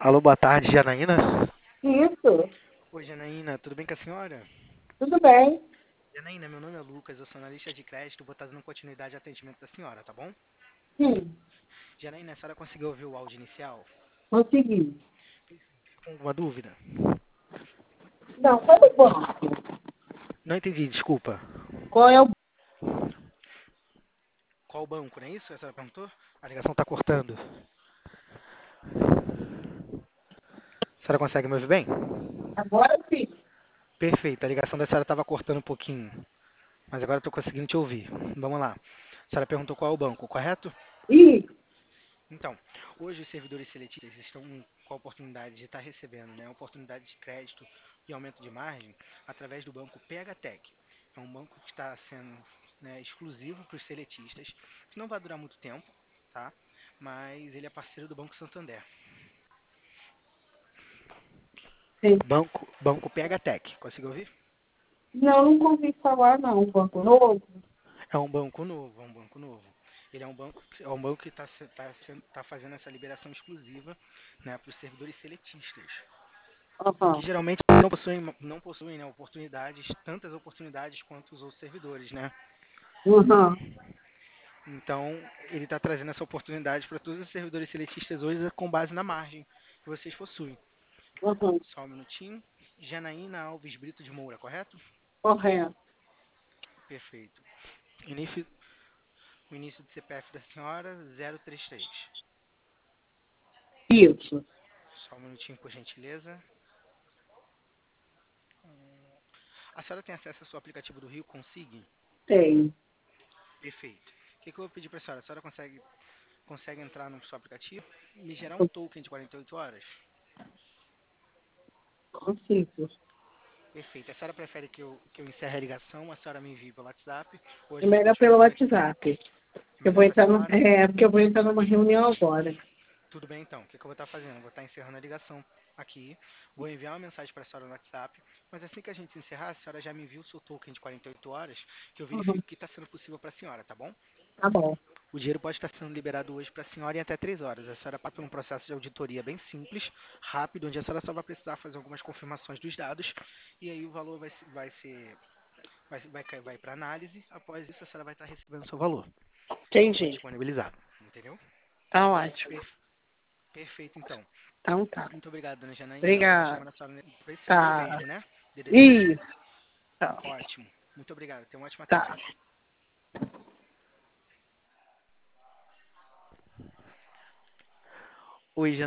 Alô, boa tarde, Janaína. Isso, Oi, Janaína, tudo bem com a senhora? tudo bem. Janaína, meu nome é Lucas, eu sou analista de crédito, vou estar dando continuidade ao atendimento da senhora, tá bom? Sim, Janaína, a senhora conseguiu ouvir o áudio inicial? consegui. Com alguma dúvida? Não, qual é o banco? Não entendi, desculpa. Qual é o Qual banco, não é isso? A senhora perguntou? A ligação tá cortando. A senhora consegue me ouvir bem? Agora sim. Perfeito, a ligação da senhora estava cortando um pouquinho, mas agora eu estou conseguindo te ouvir. Vamos lá. A senhora perguntou qual é o banco, correto? Ih, Então, hoje os servidores seletistas estão com a oportunidade de estar recebendo, né, oportunidade de crédito e aumento de margem através do banco PHTech. É um banco que está sendo, né, exclusivo para os seletistas, que não vai durar muito tempo, tá? Mas ele é parceiro do Banco Santander. sim. Banco PHTech, conseguiu ouvir? Não, nunca ouvi falar não. Banco novo? É um banco novo, é um banco novo. Ele é um banco que está fazendo essa liberação exclusiva, né, para os servidores seletistas, que Aham, geralmente não possuem, né, oportunidades, tantas oportunidades quanto os outros servidores, né? aham, Então, ele está trazendo essa oportunidade para todos os servidores seletistas hoje com base na margem que vocês possuem. aham, Só um minutinho. Janaína Alves Brito de Moura, correto? correto. Perfeito. Início, o início do CPF da senhora, 033. Isso, Só um minutinho, por gentileza. A senhora tem acesso ao seu aplicativo do Rio Consig? tem. Perfeito. O que eu vou pedir para a senhora? A senhora consegue entrar no seu aplicativo e me gerar um token de 48 horas? Consigo. Perfeito. A senhora prefere que eu encerre a ligação, a senhora me envie pelo WhatsApp, ou a É gente melhor continua pelo por aqui? WhatsApp. É Eu melhor vou para a entrar senhora? porque eu vou entrar numa reunião agora. Tudo bem então. O que eu vou estar fazendo? Eu vou estar encerrando a ligação aqui, vou enviar uma mensagem para a senhora no WhatsApp, mas assim que a gente encerrar, a senhora já me envia o seu token de 48 horas, que eu Uhum, verifico que está sendo possível para a senhora, tá bom? tá bom. O dinheiro pode estar sendo liberado hoje para a senhora em até 3 horas. A senhora passa por um processo de auditoria bem simples, rápido, onde a senhora só vai precisar fazer algumas confirmações dos dados e aí o valor vai para análise. Após isso, a senhora vai estar recebendo o seu valor. Foi Entendi. disponibilizado, entendeu? Tá ótimo. Per- Perfeito, então. Então tá. Muito obrigado, dona Janaína. Eu vou estar Obrigada. chamando a senhora para esse número Tá. mesmo, né? DDD 21. Isso. Tá. Ótimo. Muito obrigado. Tenha uma ótima Tá. tarde. Oi,